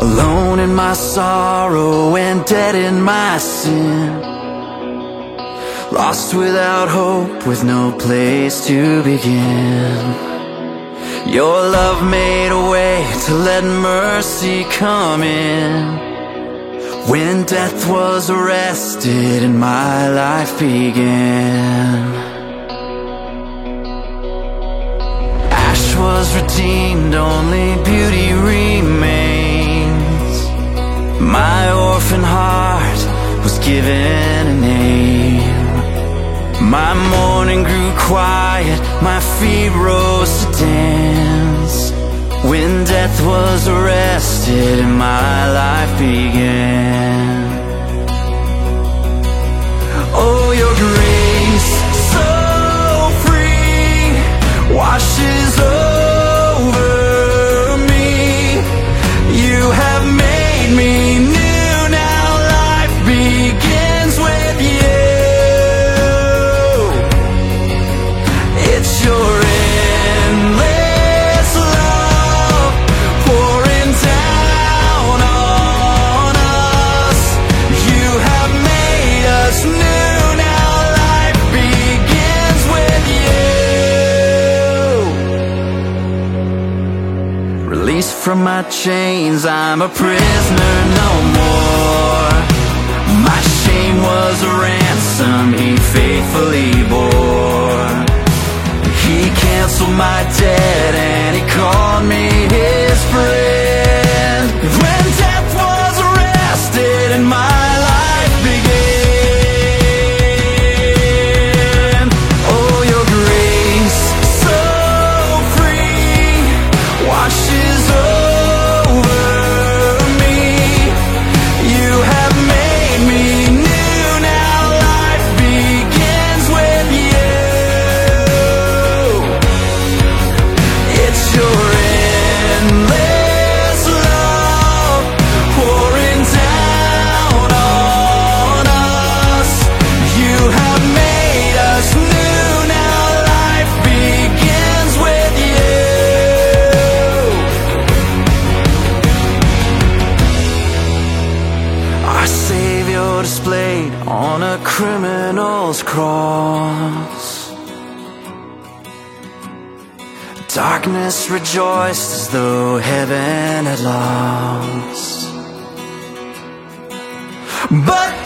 alone in my sorrow and dead in my sin, lost without hope, with no place to begin. Your love made a way to let mercy come in. When death was arrested and my life began, ash was redeemed, only beauty remains. My orphan heart was given a name. My mourning grew quiet, my feet rose to dance. When death was arrested and my life began. Oh, your grace, so free, washes over me. You have made me new, now life begins with you. It's your endless love pouring down on us. You have made us new, now life begins with you. Released from my chains, I'm a prisoner no more. My shame was a ransom he faithfully bore. He canceled my debt and he called me his friend. When death was arrested and my life began. Oh, your grace, so free, washes over me. You have made me new, now life begins with you. It's your endless love pouring down on us. You have made us new, now life begins with you. Our Savior displayed on a criminal's cross. Darkness rejoiced as though heaven had lost. But